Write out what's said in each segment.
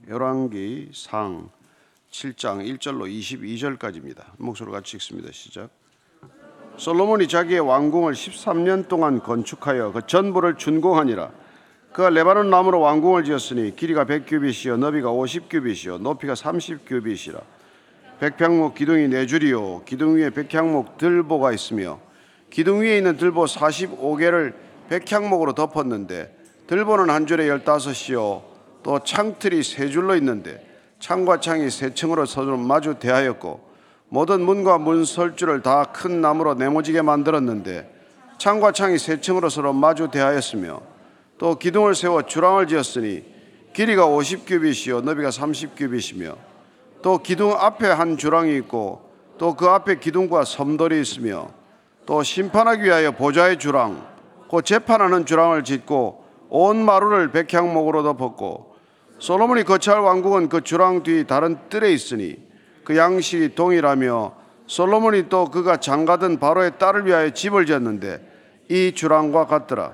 열왕기 상 7장 1절로 22절까지입니다. 목소리로 같이 읽습니다. 시작. 솔로몬이 자기의 왕궁을 13년 동안 건축하여 그 전부를 준공하니라. 그가 레바논 나무로 왕궁을 지었으니 길이가 100규빗이요 너비가 50규빗이요 높이가 30규빗이라. 백향목 기둥이 4줄이요 기둥 위에 백향목 들보가 있으며 기둥 위에 있는 들보 45개를 백향목으로 덮었는데 들보는 한 줄에 15이요 또 창틀이 3줄로 있는데 창과 창이 3층으로 서로 마주 대하였고 모든 문과 문 설줄을 다 큰 나무로 네모지게 만들었는데 창과 창이 3층으로 서로 마주 대하였으며 또 기둥을 세워 주랑을 지었으니 길이가 50규빗이요 너비가 30규빗이며 또 기둥 앞에 한 주랑이 있고 또 그 앞에 기둥과 섬돌이 있으며 또 심판하기 위하여 보좌의 주랑 곧 재판하는 주랑을 짓고 온 마루를 백향목으로 덮었고 솔로몬이 거처할 왕궁은 그 주랑 뒤 다른 뜰에 있으니 그 양식이 동일하며 솔로몬이 또 그가 장가든 바로의 딸을 위하여 집을 지었는데 이 주랑과 같더라.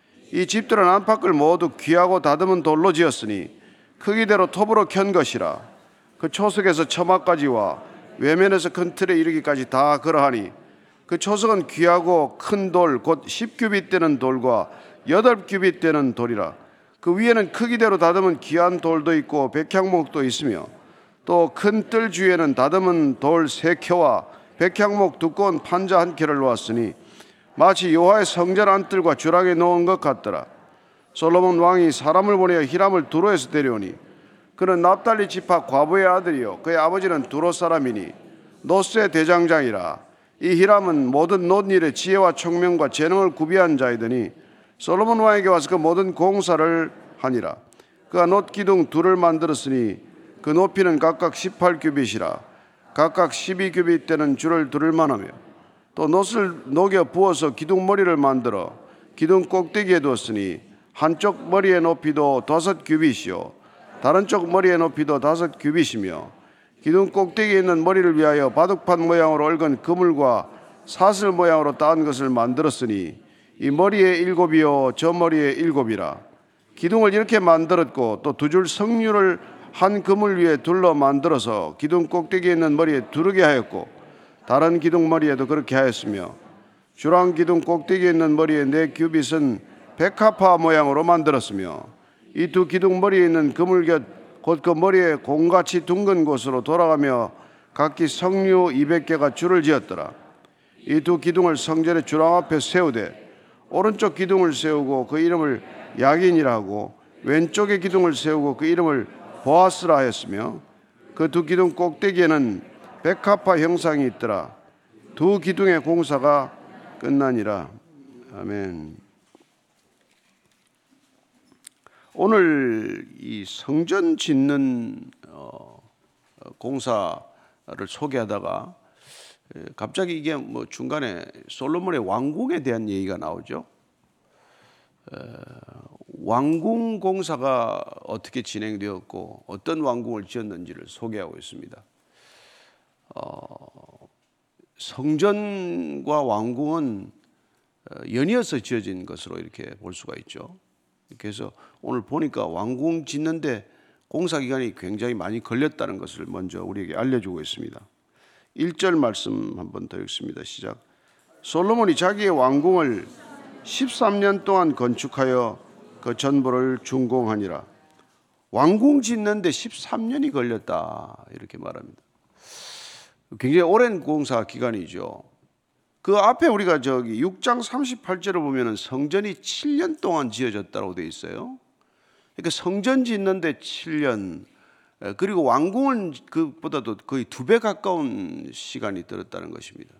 이 집들은 안팎을 모두 귀하고 다듬은 돌로 지었으니 크기대로 톱으로 켠 것이라. 그 초석에서 처마까지와 외면에서 큰 틀에 이르기까지 다 그러하니 그 초석은 귀하고 큰 돌 곧 10규빗 되는 돌과 8규빗 되는 돌이라. 그 위에는 크기대로 다듬은 귀한 돌도 있고 백향목도 있으며 또 큰 뜰 주위에는 다듬은 돌 3켜와 백향목 두꺼운 판자 1켜를 놓았으니 마치 여호와의 성전 안뜰과 주랑에 놓은 것 같더라. 솔로몬 왕이 사람을 보내어 히람을 두로에서 데려오니 그는 납달리 지파 과부의 아들이요 그의 아버지는 두로 사람이니 노스의 대장장이라. 이 히람은 모든 논일의 지혜와 총명과 재능을 구비한 자이더니 솔로몬 왕에게 와서 그 모든 공사를 하니라. 그가 놋 기둥 둘을 만들었으니 그 높이는 각각 18규빗이라. 각각 12규빗 되는 줄을 두를 만하며 또 놋을 녹여 부어서 기둥 머리를 만들어 기둥 꼭대기에 두었으니 한쪽 머리의 높이도 5규빗이요 다른 쪽 머리의 높이도 5규빗이며 기둥 꼭대기에 있는 머리를 위하여 바둑판 모양으로 얽은 그물과 사슬 모양으로 따은 것을 만들었으니 이 머리에 7이요 저 머리에 7이라. 기둥을 이렇게 만들었고 또 2줄 석류를 한 그물 위에 둘러 만들어서 기둥 꼭대기에 있는 머리에 두르게 하였고 다른 기둥 머리에도 그렇게 하였으며 주랑 기둥 꼭대기에 있는 머리에 4규빗은 백합화 모양으로 만들었으며 이 2 기둥 머리에 있는 그물 곁 곧 그 머리에 공같이 둥근 곳으로 돌아가며 각기 석류 200개가 줄을 지었더라. 이 2 기둥을 성전의 주랑 앞에 세우되 오른쪽 기둥을 세우고 그 이름을 야긴이라 하고 왼쪽의 기둥을 세우고 그 이름을 보아스라 하였으며 그 2 기둥 꼭대기에는 백합화 형상이 있더라. 2 기둥의 공사가 끝나니라. 아멘. 오늘 이 성전 짓는 공사를 소개하다가 갑자기 이게 뭐 중간에 솔로몬의 왕궁에 대한 얘기가 나오죠. 왕궁 공사가 어떻게 진행되었고 어떤 왕궁을 지었는지를 소개하고 있습니다. 성전과 왕궁은 연이어서 지어진 것으로 이렇게 볼 수가 있죠. 그래서 오늘 보니까 왕궁 짓는데 공사 기간이 굉장히 많이 걸렸다는 것을 먼저 우리에게 알려주고 있습니다. 1절 말씀 한번 더 읽습니다. 시작. 솔로몬이 자기의 왕궁을 13년 동안 건축하여 그 전부를 준공하니라. 왕궁 짓는데 13년이 걸렸다 이렇게 말합니다. 굉장히 오랜 공사 기간이죠. 그 앞에 우리가 6장 38절을 보면은 성전이 7년 동안 지어졌다고 되어 있어요. 그러니까 성전 짓는데 7년, 그리고 왕궁은 그보다도 거의 2배 가까운 시간이 들었다는 것입니다.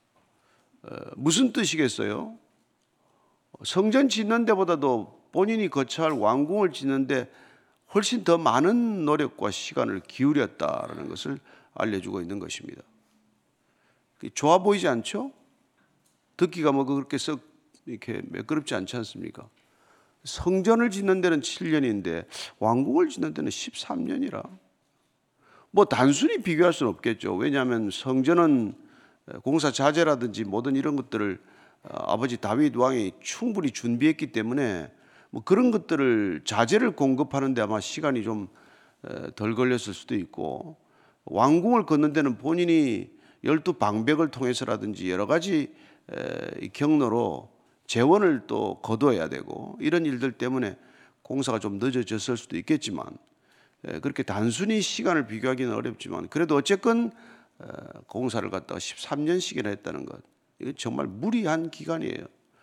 무슨 뜻이겠어요? 성전 짓는 데보다도 본인이 거처할 왕궁을 짓는데 훨씬 더 많은 노력과 시간을 기울였다라는 것을 알려주고 있는 것입니다. 좋아 보이지 않죠? 듣기가 뭐 그렇게 썩 이렇게 매끄럽지 않지 않습니까? 성전을 짓는 데는 7년인데 왕궁을 짓는 데는 13년이라. 뭐 단순히 비교할 수는 없겠죠. 왜냐하면 성전은 공사 자재라든지 모든 이런 것들을 아버지 다윗 왕이 충분히 준비했기 때문에 뭐 그런 것들을 자재를 공급하는 데 아마 시간이 좀 덜 걸렸을 수도 있고, 왕궁을 걷는 데는 본인이 12방백을 통해서라든지 여러 가지 경로로 재원을 또 거둬야 되고, 이런 일들 때문에 공사가 좀 늦어졌을 수도 있겠지만, 그렇게 단순히 시간을 비교하기는 어렵지만, 그래도 어쨌건 공사를 갖다가 13년씩이나 했다는 것, 이거 정말 무리한 기간이에요.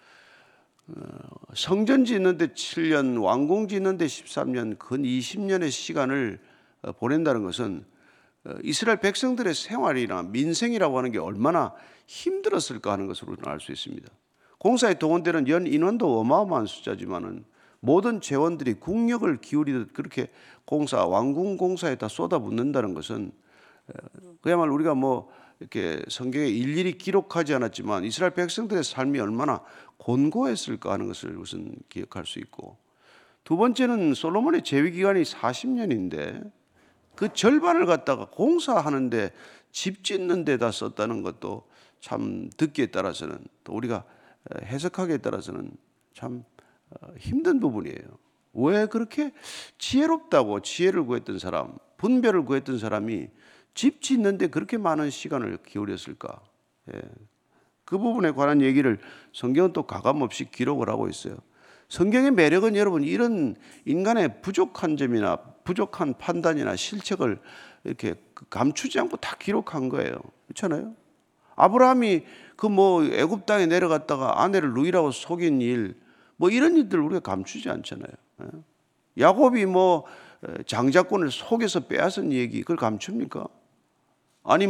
성전 짓는데 7년, 왕궁 짓는데 13년, 근 20년의 시간을 보낸다는 것은 이스라엘 백성들의 생활이나 민생이라고 하는 게 얼마나 힘들었을까 하는 것으로 알 수 있습니다. 공사에 동원되는 연 인원도 어마어마한 숫자지만은 모든 재원들이 국력을 기울이듯 그렇게 왕궁 공사에 다 쏟아붓는다는 것은 그야말로 우리가 뭐 이렇게 성경에 일일이 기록하지 않았지만 이스라엘 백성들의 삶이 얼마나 곤고했을까 하는 것을 우선 기억할 수 있고, 두 번째는 솔로몬의 재위 기간이 40년인데 그 절반을 갖다가 공사하는데 집 짓는 데다 썼다는 것도 참 듣기에 따라서는, 또 우리가 해석하기에 따라서는 참 힘든 부분이에요. 왜 그렇게 지혜롭다고 지혜를 구했던 사람, 분별을 구했던 사람이 집 짓는데 그렇게 많은 시간을 기울였을까? 그 부분에 관한 얘기를 성경은 또 가감없이 기록을 하고 있어요. 성경의 매력은 여러분 이런 인간의 부족한 점이나 부족한 판단이나 실책을 이렇게 감추지 않고 다 기록한 거예요. 그렇잖아요? 아브라함이 그 애굽 땅에 내려갔다가 아내를 루이라고 속인 일, 이런 일들 우리가 감추지 않잖아요. 야곱이 장자권을 속여서 빼앗은 얘기, 그걸 감춥니까? 아니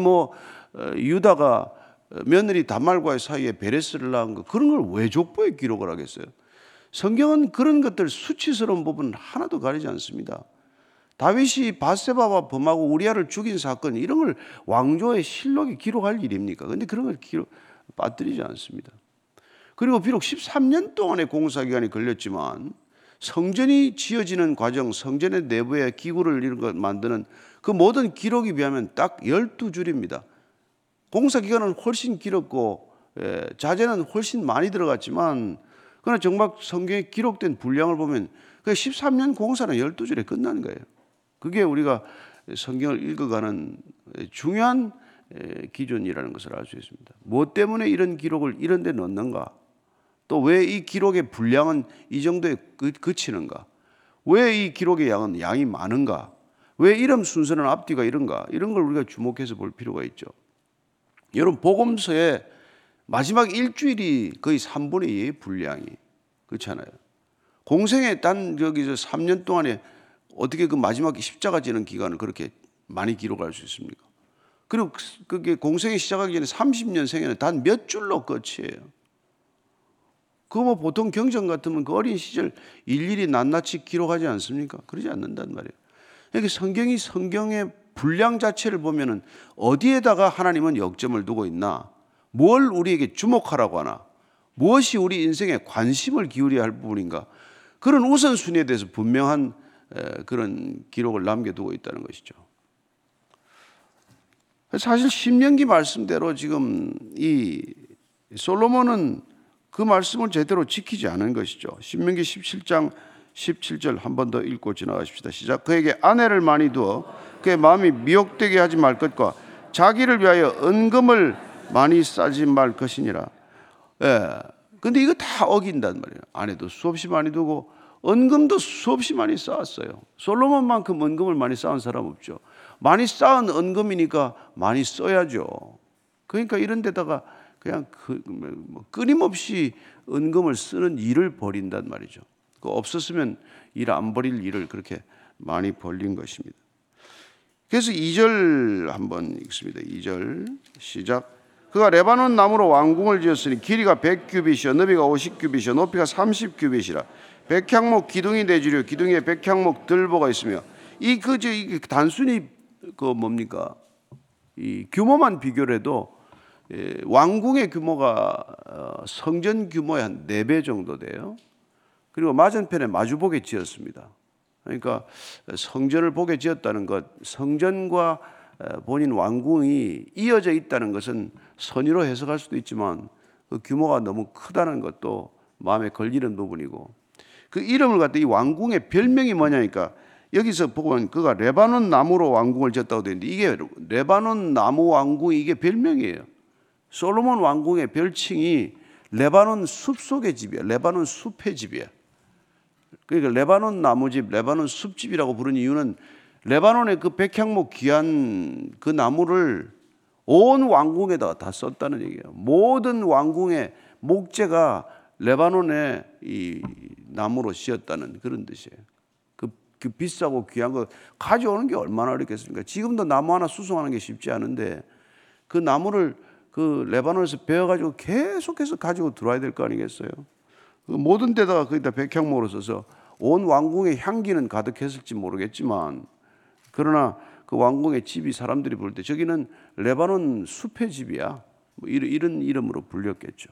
유다가 며느리 다말과의 사이에 베레스를 낳은 거, 그런 걸 왜 족보에 기록을 하겠어요? 성경은 그런 것들 수치스러운 부분 하나도 가리지 않습니다. 다윗이 밧세바와 범하고 우리아를 죽인 사건, 이런 걸 왕조의 실록에 기록할 일입니까? 그런데 그런 걸 빠뜨리지 않습니다. 그리고 비록 13년 동안의 공사 기간이 걸렸지만 성전이 지어지는 과정, 성전의 내부의 기구를 이런 것 만드는 그 모든 기록에 비하면 딱 12줄입니다. 공사 기간은 훨씬 길었고 자재는 훨씬 많이 들어갔지만, 그러나 정말 성경에 기록된 분량을 보면 그 13년 공사는 12줄에 끝나는 거예요. 그게 우리가 성경을 읽어가는 중요한 기준이라는 것을 알 수 있습니다. 무엇 때문에 이런 기록을 이런 데 넣는가? 또 왜 이 기록의 분량은 이 정도에 그치는가? 왜 이 기록의 양이 많은가? 왜 이름 순서는 앞뒤가 이런가? 이런 걸 우리가 주목해서 볼 필요가 있죠. 여러분, 복음서의 마지막 일주일이 거의 3분의 2의 분량이, 그렇잖아요. 공생의 여기서 3년 동안에 어떻게 그 마지막 십자가 지는 기간을 그렇게 많이 기록할 수 있습니까? 그리고 그게 공생이 시작하기 전에 30년 생에는 단 몇 줄로 끝이에요. 보통 경전 같으면 그 어린 시절 일일이 낱낱이 기록하지 않습니까? 그러지 않는단 말이에요. 그러니까 성경의 분량 자체를 보면은 어디에다가 하나님은 역점을 두고 있나, 뭘 우리에게 주목하라고 하나, 무엇이 우리 인생에 관심을 기울여야 할 부분인가, 그런 우선순위에 대해서 분명한 그런 기록을 남겨두고 있다는 것이죠. 사실 신명기 말씀대로 지금 이 솔로몬은 그 말씀을 제대로 지키지 않은 것이죠. 신명기 17장 17절 한 번 더 읽고 지나가십시다. 시작. 그에게 아내를 많이 두어 그의 마음이 미혹되게 하지 말 것과 자기를 위하여 은금을 많이 싸지 말 것이니라. 근데 이거 다 어긴단 말이에요. 아내도 수없이 많이 두고 은금도 수없이 많이 쌓았어요. 솔로몬만큼 은금을 많이 쌓은 사람 없죠. 많이 쌓은 은금이니까 많이 써야죠. 그러니까 이런 데다가 그냥 끊임없이 은금을 쓰는 일을 벌인단 말이죠. 없었으면 일 안 벌일 일을 그렇게 많이 벌린 것입니다. 그래서 2절 한번 읽습니다. 2절 시작. 그가 레바논 나무로 왕궁을 지었으니 길이가 100규빗이요 너비가 50규빗이요 높이가 30규빗이라. 백향목 기둥이 내주려 기둥에 백향목 들보가 있으며 이 단순히 이 규모만 비교를 해도 왕궁의 규모가 성전 규모의 한 4배 정도 돼요. 그리고 맞은편에 마주보게 지었습니다. 그러니까 성전을 보게 지었다는 것, 성전과 본인 왕궁이 이어져 있다는 것은 선의로 해석할 수도 있지만 그 규모가 너무 크다는 것도 마음에 걸리는 부분이고, 그 이름을 갖다 이 왕궁의 별명이 뭐냐니까 여기서 보면 그가 레바논 나무로 왕궁을 지었다고 되어 있는데 이게 레바논 나무 왕궁이 이게 별명이에요. 솔로몬 왕궁의 별칭이 레바논 숲속의 집이야. 레바논 숲의 집이야. 그러니까 레바논 나무집, 레바논 숲집이라고 부르는 이유는 레바논의 그 백향목 귀한 그 나무를 온 왕궁에다가 다 썼다는 얘기예요. 모든 왕궁의 목재가 레바논의 이 나무로 씌었다는 그런 뜻이에요. 그 비싸고 귀한 거 가져오는 게 얼마나 어렵겠습니까? 지금도 나무 하나 수송하는 게 쉽지 않은데 그 나무를 그 레바논에서 베어가지고 계속해서 가지고 들어와야 될 거 아니겠어요? 그 모든 데다가 거기다 백향목으로 써서 온 왕궁의 향기는 가득했을지 모르겠지만 그러나 그 왕궁의 집이 사람들이 볼 때 저기는 레바논 숲의 집이야. 뭐 이런 이름으로 불렸겠죠.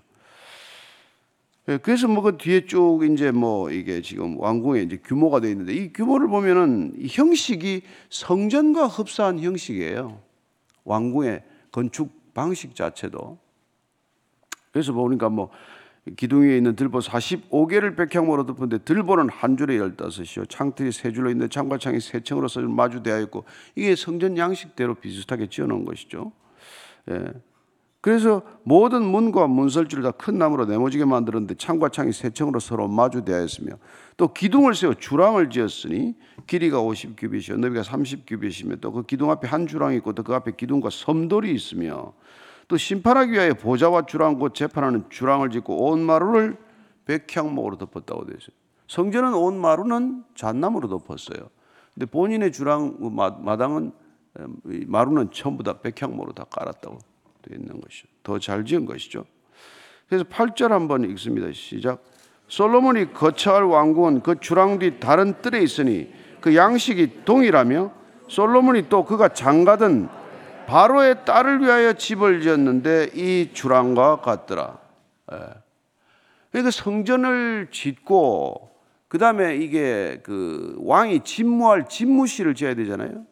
그래서 뭐 그 뒤에 쭉 이제 뭐 이게 지금 왕궁의 이제 규모가 되어 있는데 이 규모를 보면은 이 형식이 성전과 흡사한 형식이에요. 왕궁의 건축 방식 자체도. 그래서 보니까 뭐 기둥 위에 있는 들보 45개를 백향목으로 덮었는데 들보는 한 줄에 15이요. 창틀이 3줄로 있는데 창과창이 3층으로서 마주되어 있고 이게 성전 양식대로 비슷하게 지어놓은 것이죠. 예. 그래서 모든 문과 문설주를 다 큰 나무로 네모지게 만들었는데 창과 창이 3층으로 서로 마주되어 있으며 또 기둥을 세워 주랑을 지었으니 길이가 50규빗이요 너비가 30규빗이며 또 그 기둥 앞에 한 주랑이 있고 또 그 앞에 기둥과 섬돌이 있으며 또 심판하기 위하여 보좌와 주랑 곧 재판하는 주랑을 짓고 온 마루를 백향목으로 덮었다고 되어 있어요. 성전은 온 마루는 잣나무로 덮었어요. 근데 본인의 주랑 마당은 마루는 전부 다 백향목으로 다 깔았다고 되어 있는 것이죠. 더 잘 지은 것이죠. 그래서 8절 한번 읽습니다. 시작. 솔로몬이 거처할 왕궁은 그 주랑 뒤 다른 뜰에 있으니 그 양식이 동일하며 솔로몬이 또 그가 장가든 바로의 딸을 위하여 집을 지었는데 이 주랑과 같더라. 그러니까 성전을 짓고 그 다음에 이게 그 왕이 집무할 집무실을 지어야 되잖아요.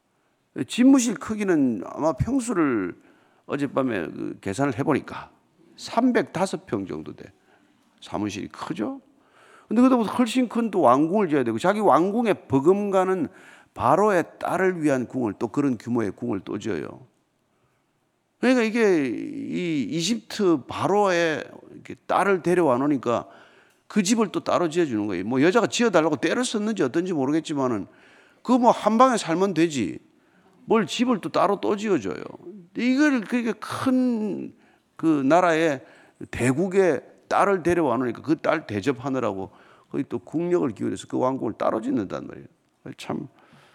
집무실 크기는 아마 평수를 어젯밤에 그 계산을 해보니까 305평 정도 돼. 사무실이 크죠. 근데 그보다 훨씬 큰 또 왕궁을 지어야 되고 자기 왕궁에 버금가는 바로의 딸을 위한 궁을 또 그런 규모의 궁을 또 지어요. 그러니까 이게 이 이집트 바로의 딸을 데려와 놓으니까 그 집을 또 따로 지어주는 거예요. 뭐 여자가 지어달라고 때를 썼는지 어떤지 모르겠지만은 그거 뭐 한 방에 살면 되지. 뭘 집을 또 따로 또 지어줘요. 이걸 그렇게 큰 그 나라의 대국의 딸을 데려와 놓으니까 그 딸 대접하느라고 거기 또 국력을 기울여서 그 왕궁을 따로 짓는단 말이에요. 참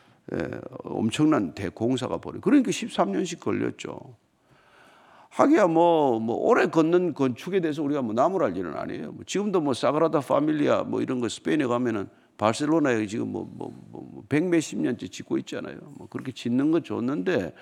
엄청난 대공사가 벌어요. 그러니까 13년씩 걸렸죠. 하기야 뭐 오래 걷는 건축에 대해서 우리가 뭐 나무랄 일은 아니에요. 지금도 뭐 사그라다 파밀리아 뭐 이런 거 스페인에 가면은 바르셀로나에 지금 뭐 100몇십 년째 짓고 있잖아요. 뭐 그렇게 짓는 거 좋는데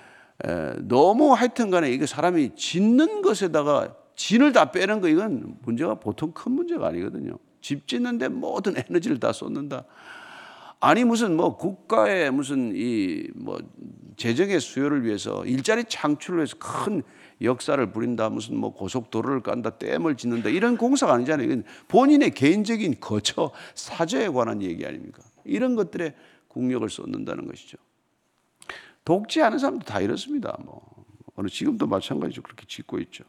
너무 하여튼간에 이게 사람이 짓는 것에다가 진을 다 빼는 거 이건 문제가 보통 큰 문제가 아니거든요. 집 짓는데 모든 에너지를 다 쏟는다. 아니 무슨 뭐 국가의 무슨 이 뭐 재정의 수요를 위해서 일자리 창출을 위해서 큰 역사를 부린다. 무슨 뭐 고속도로를 깐다, 댐을 짓는다 이런 공사가 아니잖아요. 이건 본인의 개인적인 거처 사저에 관한 얘기 아닙니까? 이런 것들에 국력을 쏟는다는 것이죠. 독재하는 사람도 다 이렇습니다. 뭐 어느 지금도 마찬가지로 그렇게 짓고 있죠.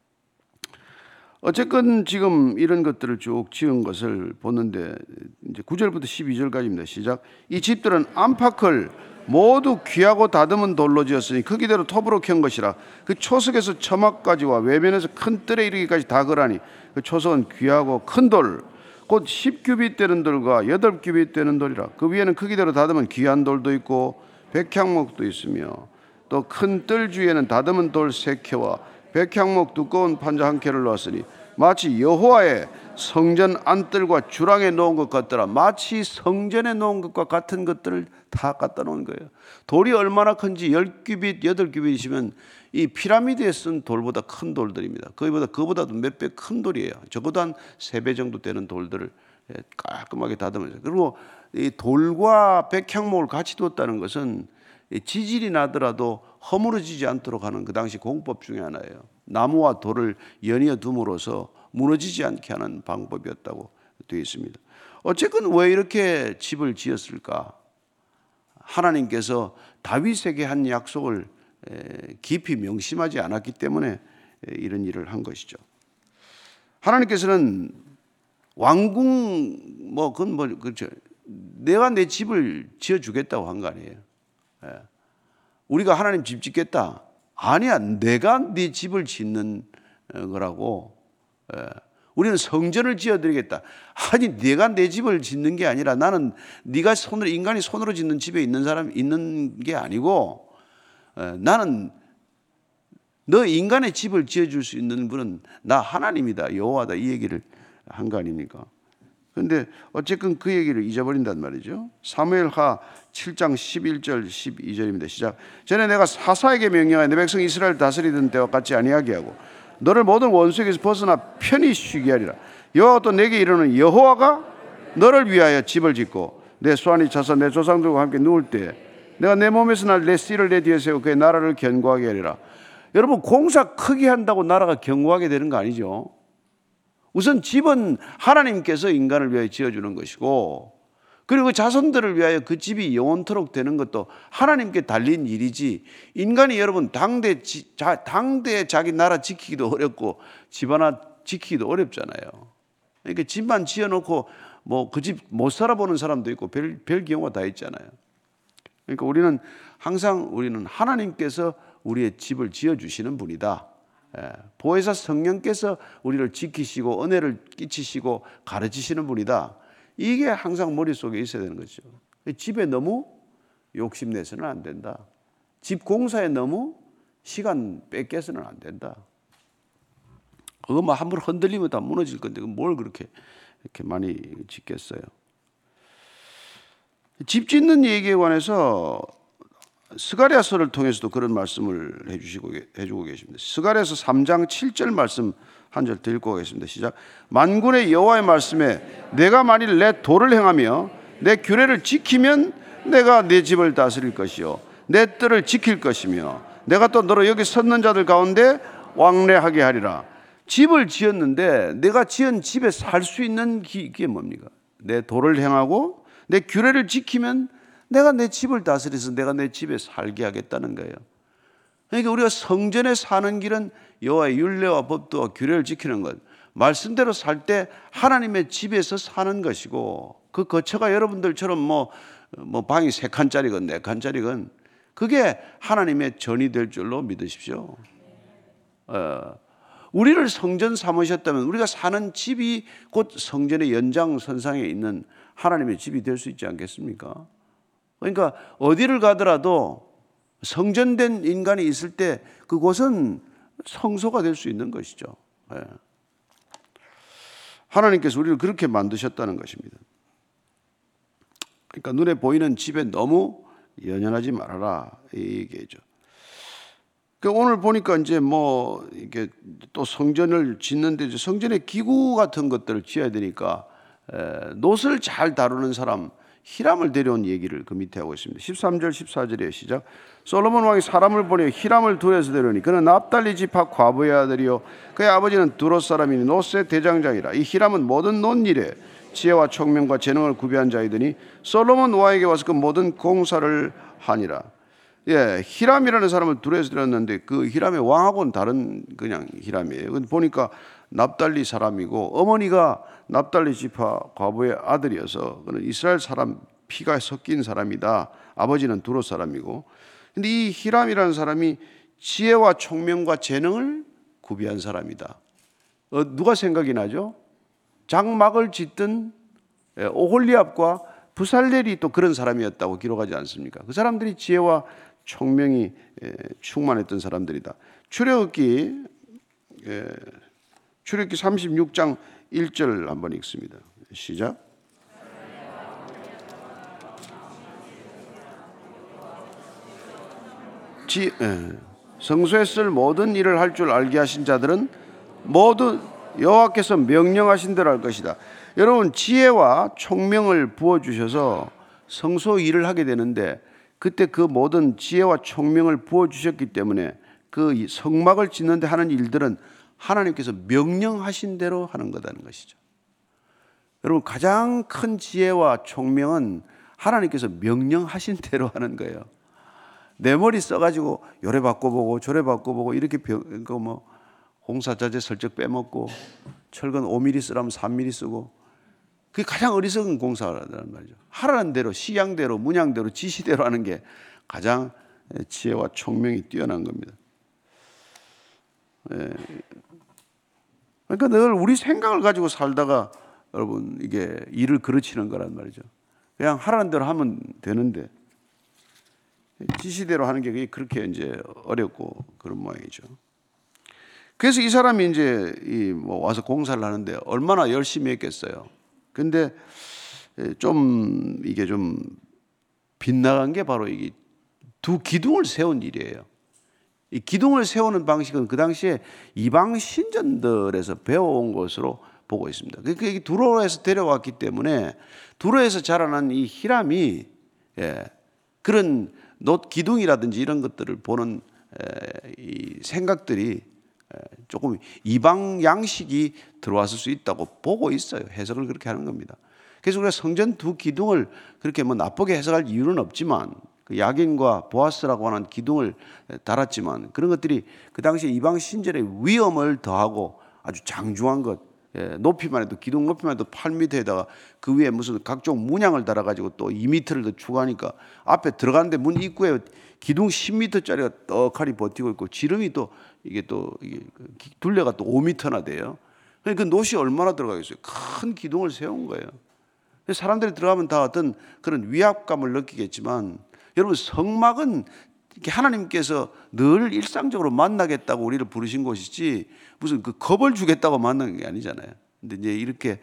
어쨌건 지금 이런 것들을 쭉 지은 것을 보는데 이제 9절부터 12절까지입니다. 시작. 이 집들은 안팎을 모두 귀하고 다듬은 돌로 지었으니 크기대로 톱으로 켠 것이라. 그 초석에서 처막까지와 외면에서 큰 뜰에 이르기까지 다 그라니 그 초석은 귀하고 큰 돌, 곧 10규빗 되는 돌과 8규빗 되는 돌이라. 그 위에는 크기대로 다듬은 귀한 돌도 있고 백향목도 있으며 또 큰 뜰 주위에는 다듬은 돌 3켜와 백향목 두꺼운 판자 1켜를 놓았으니 마치 여호와의 성전 안뜰과 주랑에 놓은 것 같더라. 마치 성전에 놓은 것과 같은 것들을 다 갖다 놓은 거예요. 돌이 얼마나 큰지 10규빗, 8규빗이시면 이 피라미드에 쓴 돌보다 큰 돌들입니다. 그보다도 몇 배 큰 돌이에요. 적어도 한 3배 정도 되는 돌들을 깔끔하게 다듬어서. 그리고 이 돌과 백향목을 같이 뒀다는 것은 지질이 나더라도 허물어지지 않도록 하는 그 당시 공법 중에 하나예요. 나무와 돌을 연이어 둠으로써 무너지지 않게 하는 방법이었다고 되어 있습니다. 어쨌건 왜 이렇게 집을 지었을까? 하나님께서 다윗에게 한 약속을 깊이 명심하지 않았기 때문에 이런 일을 한 것이죠. 하나님께서는 왕궁 그건 그렇죠. 내가 내 집을 지어주겠다고 한 거 아니에요. 우리가 하나님 집 짓겠다. 아니야, 내가 네 집을 짓는 거라고. 우리는 성전을 지어드리겠다. 아니, 내가 내 집을 짓는 게 아니라 나는 네가 인간이 손으로 짓는 집에 있는 사람 있는 게 아니고, 나는 너 인간의 집을 지어줄 수 있는 분은 나 하나님이다, 여호와다, 이 얘기를 한 거 아닙니까? 그런데 어쨌든 그 얘기를 잊어버린단 말이죠. 사무엘하 7장 11절 12절입니다. 시작. 전에 내가 사사에게 명령하여 내 백성 이스라엘 다스리던 때와 같지 아니하게 하고 너를 모든 원수에게서 벗어나 편히 쉬게 하리라. 여호와가 또 내게 이르는 여호와가 너를 위하여 집을 짓고 내 수완이 차서 내 조상들과 함께 누울 때 내가 내 몸에서 날 내 씨를 내 뒤에 세워 그의 나라를 견고하게 하리라. 여러분, 공사 크게 한다고 나라가 견고하게 되는 거 아니죠. 우선 집은 하나님께서 인간을 위하여 지어주는 것이고, 그리고 자손들을 위하여 그 집이 영원토록 되는 것도 하나님께 달린 일이지, 인간이 여러분 당대 자기 나라 지키기도 어렵고 집 하나 지키기도 어렵잖아요. 그러니까 집만 지어놓고 그 집 못 살아보는 사람도 있고 별 경우가 다 있잖아요. 그러니까 우리는 항상 하나님께서 우리의 집을 지어주시는 분이다. 보혜사 성령께서 우리를 지키시고 은혜를 끼치시고 가르치시는 분이다. 이게 항상 머릿속에 있어야 되는 거죠. 집에 너무 욕심내서는 안 된다. 집 공사에 너무 시간 뺏겨서는 안 된다. 그거 한번 흔들리면 다 무너질 건데 뭘 그렇게 이렇게 많이 짓겠어요. 집 짓는 얘기에 관해서 스가랴서를 통해서도 그런 말씀을 해주고 계십니다. 스가랴서 3장 7절 말씀 한 절 더 읽고 가겠습니다. 시작. 만군의 여호와의 말씀에 내가 만일 내 도를 행하며 내 규례를 지키면 내가 내 집을 다스릴 것이요 내 뜰을 지킬 것이며 내가 또 너로 여기 섰는 자들 가운데 왕래하게 하리라. 집을 지었는데 내가 지은 집에 살 수 있는 게 뭡니까? 내 도를 행하고 내 규례를 지키면 내가 내 집을 다스려서 내가 내 집에 살게 하겠다는 거예요. 그러니까 우리가 성전에 사는 길은 여호와의 율례와 법도와 규례를 지키는 것, 말씀대로 살 때 하나님의 집에서 사는 것이고, 그 거처가 여러분들처럼 방이 3칸짜리건 4칸짜리건 그게 하나님의 전이 될 줄로 믿으십시오. 우리를 성전 삼으셨다면 우리가 사는 집이 곧 성전의 연장선상에 있는 하나님의 집이 될 수 있지 않겠습니까? 그러니까 어디를 가더라도 성전된 인간이 있을 때 그곳은 성소가 될 수 있는 것이죠. 하나님께서 우리를 그렇게 만드셨다는 것입니다. 그러니까 눈에 보이는 집에 너무 연연하지 말아라, 이 얘기죠. 그러니까 오늘 보니까 이제 이게 또 성전을 짓는데 이제 성전의 기구 같은 것들을 지어야 되니까 놋을 잘 다루는 사람 히람을 데려온 얘기를 그 밑에 하고 있습니다. 13절 14절에 시작. 솔로몬 왕이 사람을 보내 히람을 둘에서 데려오니 그는 납달리 지파 과부의 아들이요 그의 아버지는 두롯 사람이니 놋의 대장장이라. 이 히람은 모든 논일에 지혜와 총명과 재능을 구비한 자이더니 솔로몬 왕에게 와서 그 모든 공사를 하니라. 히람이라는 사람을 둘에서 데렸는데 그 히람의 왕하고는 다른 그냥 히람이에요. 보니까 납달리 사람이고 어머니가 납달리 지파 과부의 아들이어서 그는 이스라엘 사람 피가 섞인 사람이다. 아버지는 두롯 사람이고, 근데 이 히람이라는 사람이 지혜와 총명과 재능을 구비한 사람이다. 누가 생각이 나죠? 장막을 짓던 오홀리압과 부살렐이 또 그런 사람이었다고 기록하지 않습니까? 그 사람들이 지혜와 총명이 충만했던 사람들이다. 출애굽기 36장 1절 한번 읽습니다. 시작. 성소에 쓸 모든 일을 할 줄 알게 하신 자들은 모두 여호와께서 명령하신 대로 할 것이다. 여러분, 지혜와 총명을 부어주셔서 성소 일을 하게 되는데 그때 그 모든 지혜와 총명을 부어주셨기 때문에 그 성막을 짓는데 하는 일들은 하나님께서 명령하신 대로 하는 거다는 것이죠. 여러분, 가장 큰 지혜와 총명은 하나님께서 명령하신 대로 하는 거예요. 내 머리 써가지고 요래 바꿔보고 저래 바꿔보고 이렇게 공사자재 슬쩍 빼먹고 철근 5mm 쓰라면 3mm 쓰고, 그게 가장 어리석은 공사라는 말이죠. 하라는 대로, 시향대로, 문양대로, 지시대로 하는 게 가장 지혜와 총명이 뛰어난 겁니다. 그러니까 늘 우리 생각을 가지고 살다가 여러분 이게 일을 그르치는 거란 말이죠. 그냥 하라는 대로 하면 되는데 지시대로 하는 게 그렇게 이제 어렵고 그런 모양이죠. 그래서 이 사람이 이제 와서 공사를 하는데 얼마나 열심히 했겠어요. 근데 좀 이게 좀 빗나간 게 바로 이게 두 기둥을 세운 일이에요. 이 기둥을 세우는 방식은 그 당시에 이방 신전들에서 배워온 것으로 보고 있습니다. 그게 두로에서 데려왔기 때문에 두로에서 자라난 이 히람이 그런 놋 기둥이라든지 이런 것들을 보는 이 생각들이 조금 이방 양식이 들어왔을 수 있다고 보고 있어요. 해석을 그렇게 하는 겁니다. 그래서 우리가 성전 두 기둥을 그렇게 나쁘게 해석할 이유는 없지만, 그 야긴과 보아스라고 하는 기둥을 달았지만 그런 것들이 그 당시 이방 신전의 위험을 더하고 아주 장중한 것, 높이만 해도 기둥 높이만 해도 8m에다가 그 위에 무슨 각종 문양을 달아가지고 또 2m를 더 추가하니까 앞에 들어가는데 문 입구에 기둥 10m짜리가 떡하니 버티고 있고 지름이 또 이게 둘레가 또 5m나 돼요. 그러니까 그 놋이 얼마나 들어가겠어요. 큰 기둥을 세운 거예요. 사람들이 들어가면 다 어떤 그런 위압감을 느끼겠지만, 여러분, 성막은 이렇게 하나님께서 늘 일상적으로 만나겠다고 우리를 부르신 곳이지 무슨 그 겁을 주겠다고 만난 게 아니잖아요. 근데 이제 이렇게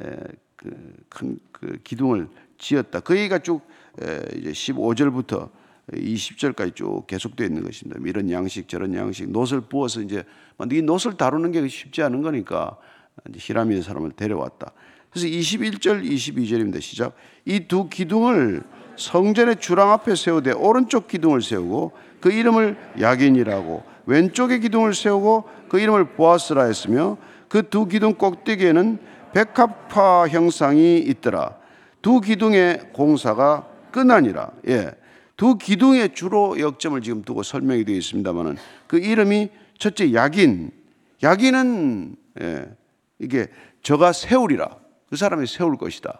큰 기둥을 지었다. 그 얘기가 쭉 이제 15절부터 20절까지 쭉 계속되어 있는 것입니다. 이런 양식 저런 양식, 놋을 부어서 이제 이 놋을 다루는 게 쉽지 않은 거니까 이제 히람이의 사람을 데려왔다. 그래서 21절 22절입니다. 시작. 이 두 기둥을 성전의 주랑 앞에 세우되 오른쪽 기둥을 세우고 그 이름을 야긴이라고, 왼쪽의 기둥을 세우고 그 이름을 보아스라 했으며, 그 두 기둥 꼭대기에는 백합화 형상이 있더라. 두 기둥의 공사가 끝나니라. 두 기둥의 주로 역점을 지금 두고 설명이 되어 있습니다만은, 그 이름이 첫째 야긴. 야긴은 이게 저가 세우리라. 그 사람이 세울 것이다.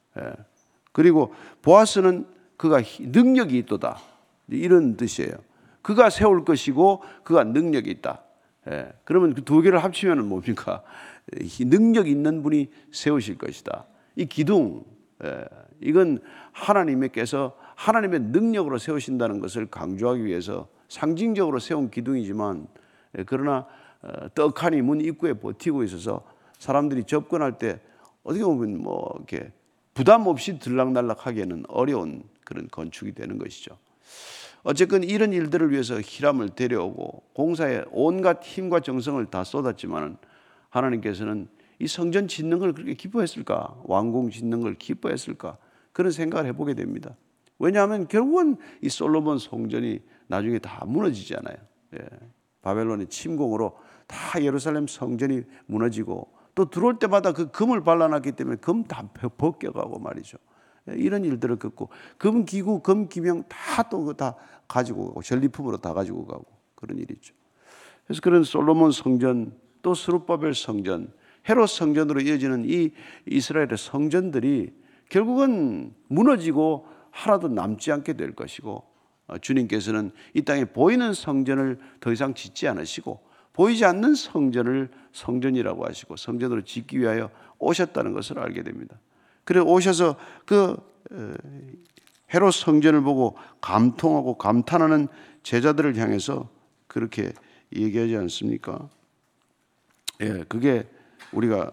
그리고 보아스는 그가 능력이 있도다. 이런 뜻이에요. 그가 세울 것이고 그가 능력이 있다. 그러면 그 두 개를 합치면 뭡니까? 능력 있는 분이 세우실 것이다. 이 기둥, 이건 하나님께서 하나님의 능력으로 세우신다는 것을 강조하기 위해서 상징적으로 세운 기둥이지만, 그러나 떡하니 문 입구에 버티고 있어서 사람들이 접근할 때 어떻게 보면 이렇게 부담 없이 들락날락하기에는 어려운 그런 건축이 되는 것이죠. 어쨌든 이런 일들을 위해서 히람을 데려오고 공사에 온갖 힘과 정성을 다 쏟았지만 하나님께서는 이 성전 짓는 걸 그렇게 기뻐했을까? 왕궁 짓는 걸 기뻐했을까? 그런 생각을 해보게 됩니다. 왜냐하면 결국은 이 솔로몬 성전이 나중에 다 무너지잖아요. 바벨론의 침공으로 다 예루살렘 성전이 무너지고, 또 들어올 때마다 그 금을 발라놨기 때문에 금 다 벗겨가고 말이죠. 이런 일들을 겪고 금기구, 금기명 다 가지고 가고 전리품으로 다 가지고 가고 그런 일이 있죠. 그래서 그런 솔로몬 성전, 또 스룹바벨 성전, 헤롯 성전으로 이어지는 이 이스라엘의 성전들이 결국은 무너지고 하나도 남지 않게 될 것이고, 주님께서는 이 땅에 보이는 성전을 더 이상 짓지 않으시고 보이지 않는 성전을 성전이라고 하시고 성전으로 짓기 위하여 오셨다는 것을 알게 됩니다. 그래 오셔서 그 헤롯 성전을 보고 감통하고 감탄하는 제자들을 향해서 그렇게 얘기하지 않습니까? 그게 우리가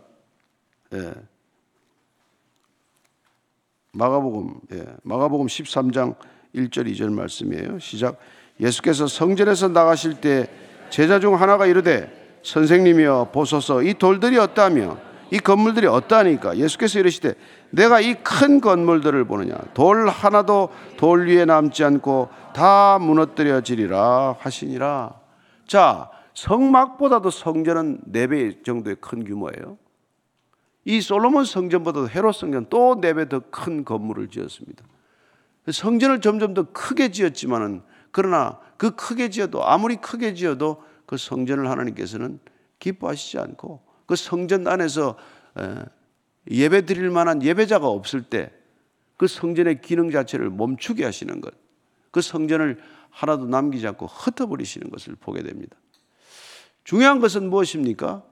마가복음 13장 1절 2절 말씀이에요. 시작. 예수께서 성전에서 나가실 때 제자 중 하나가 이르되 선생님이여 보소서 이 돌들이 어떠하며 이 건물들이 어떠하니까? 예수께서 이르시되 내가 이 큰 건물들을 보느냐? 돌 하나도 돌 위에 남지 않고 다 무너뜨려지리라 하시니라. 자, 성막보다도 성전은 4배 정도의 큰 규모예요. 이 솔로몬 성전보다도 헤롯 성전 또 4배 더 큰 건물을 지었습니다. 성전을 점점 더 크게 지었지만은, 그러나 그 크게 지어도, 아무리 크게 지어도 그 성전을 하나님께서는 기뻐하시지 않고, 그 성전 안에서 예배 드릴 만한 예배자가 없을 때 그 성전의 기능 자체를 멈추게 하시는 것, 그 성전을 하나도 남기지 않고 흩어버리시는 것을 보게 됩니다. 중요한 것은 무엇입니까?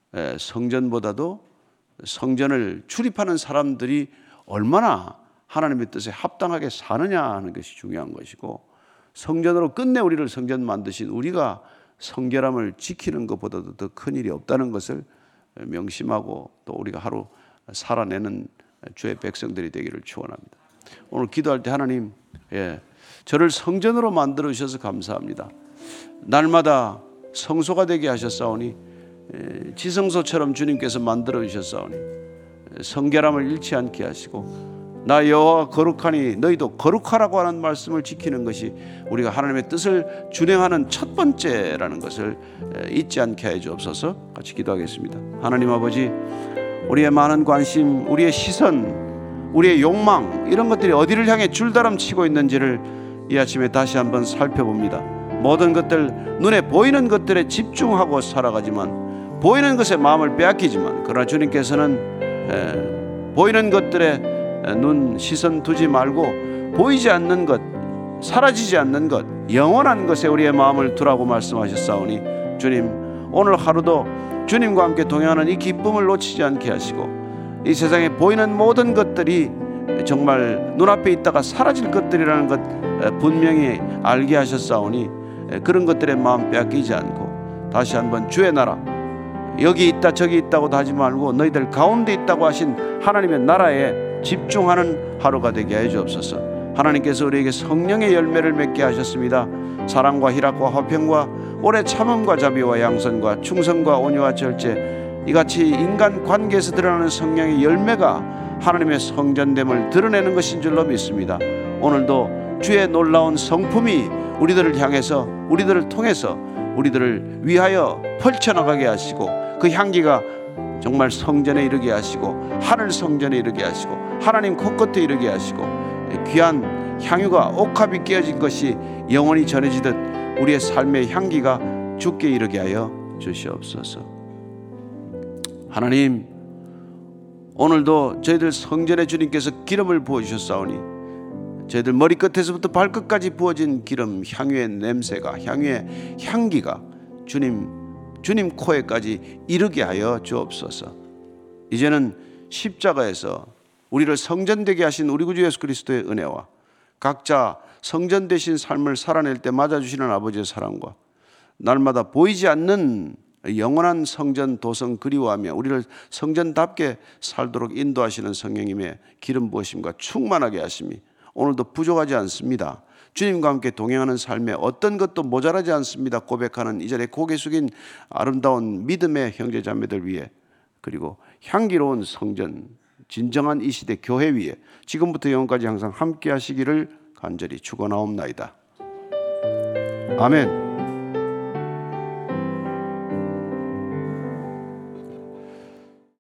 성전보다도 성전을 출입하는 사람들이 얼마나 하나님의 뜻에 합당하게 사느냐 하는 것이 중요한 것이고, 성전으로 끝내 우리를 성전 만드신 우리가 성결함을 지키는 것보다도 더 큰 일이 없다는 것을 명심하고, 또 우리가 하루 살아내는 주의 백성들이 되기를 축원합니다. 오늘 기도할 때 하나님, 저를 성전으로 만들어 주셔서 감사합니다. 날마다 성소가 되게 하셨사오니, 지성소처럼 주님께서 만들어 주셨사오니 성결함을 잃지 않게 하시고, 나 여호와가 거룩하니 너희도 거룩하라고 하는 말씀을 지키는 것이 우리가 하나님의 뜻을 준행하는 첫 번째라는 것을 잊지 않게 해 주옵소서. 같이 기도하겠습니다. 하나님 아버지, 우리의 많은 관심, 우리의 시선, 우리의 욕망, 이런 것들이 어디를 향해 줄다름치고 있는지를 이 아침에 다시 한번 살펴봅니다. 모든 것들, 눈에 보이는 것들에 집중하고 살아가지만, 보이는 것에 마음을 빼앗기지만, 그러나 주님께서는 보이는 것들에 눈, 시선 두지 말고 보이지 않는 것, 사라지지 않는 것, 영원한 것에 우리의 마음을 두라고 말씀하셨사오니, 주님, 오늘 하루도 주님과 함께 동행하는 이 기쁨을 놓치지 않게 하시고, 이 세상에 보이는 모든 것들이 정말 눈앞에 있다가 사라질 것들이라는 것 분명히 알게 하셨사오니, 그런 것들에 마음 빼앗기지 않고 다시 한번 주의 나라, 여기 있다 저기 있다고도 하지 말고 너희들 가운데 있다고 하신 하나님의 나라에 집중하는 하루가 되게 해 주옵소서. 하나님께서 우리에게 성령의 열매를 맺게 하셨습니다. 사랑과 희락과 화평과 오래 참음과 자비와 양선과 충성과 온유와 절제, 이같이 인간 관계에서 드러나는 성령의 열매가 하나님의 성전됨을 드러내는 것인 줄로 믿습니다. 오늘도 주의 놀라운 성품이 우리들을 향해서, 우리들을 통해서, 우리들을 위하여 펼쳐나가게 하시고, 그 향기가 정말 성전에 이르게 하시고, 하늘 성전에 이르게 하시고, 하나님 코끝에 이르게 하시고, 귀한 향유가 옥합이 깨어진 것이 영원히 전해지듯 우리의 삶의 향기가 주께 이르게 하여 주시옵소서. 하나님, 오늘도 저희들 성전에 주님께서 기름을 부어주셨사오니, 저희들 머리끝에서부터 발끝까지 부어진 기름, 향유의 냄새가, 향유의 향기가 주님 코에까지 이르게 하여 주옵소서. 이제는 십자가에서 우리를 성전되게 하신 우리 구주 예수 그리스도의 은혜와 각자 성전되신 삶을 살아낼 때 맞아주시는 아버지의 사랑과 날마다 보이지 않는 영원한 성전 도성 그리워하며 우리를 성전답게 살도록 인도하시는 성령님의 기름 부으심과 충만하게 하심이 오늘도 부족하지 않습니다. 주님과 함께 동행하는 삶에 어떤 것도 모자라지 않습니다 고백하는 이 자리에 고개 숙인 아름다운 믿음의 형제 자매들 위해, 그리고 향기로운 성전, 진정한 이 시대 교회 위에 지금부터 영원까지 항상 함께 하시기를 간절히 축원하옵나이다. 아멘.